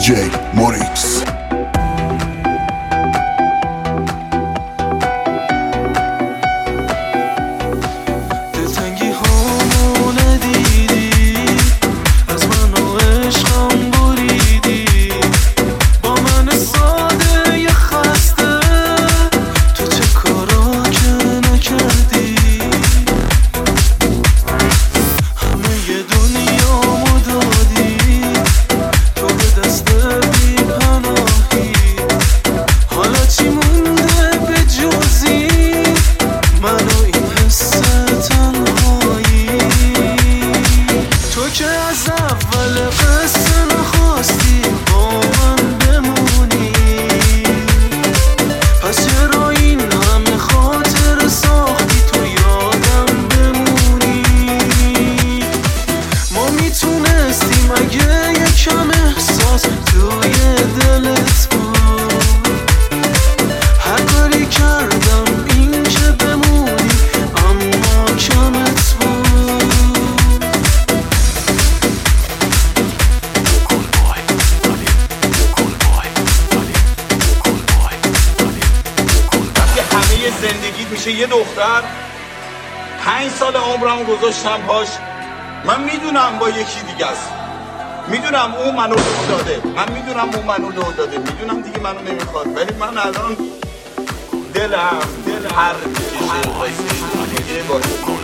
DJ Morix. زندگیت میشه یه دختر 5 سال عمرم گذاشتم باش. من میدونم با یکی دیگه است، میدونم اون منو لو داده، من میدونم اون منو لو داده، میدونم دیگه منو نمیخواد، ولی من الان دلم هر میکشه واسه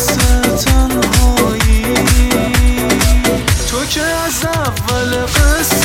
اول قصه